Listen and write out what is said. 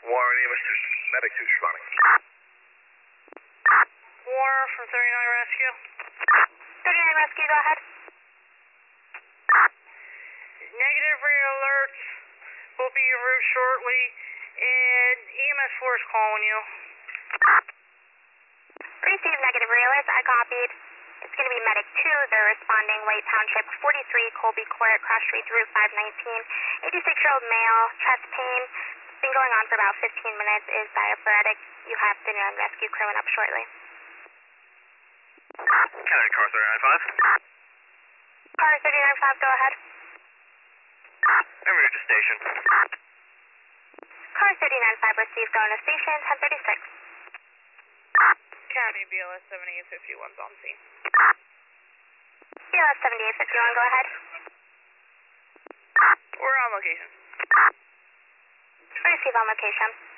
Warren EMS 2, Medic 2 responding. Warren from 39 Rescue. 39 Rescue, go ahead. Negative re-alerts will be en route shortly, and EMS 4 is calling you. Received negative re-alerts, I copied. It's going to be Medic 2, they're responding, White Township 43, Colby Court, Cross Streets, Route 519. 86-year-old male, chest pain, been going on for about 15 minutes, is diaphoretic. You have the rescue crewing up shortly. Kennedy, car 395. Car 395, go ahead. En route to station. Car 395 received, going to station, 1036. County BLS 7851's on scene. BLS 7851, go ahead. We're on location. Receive on location.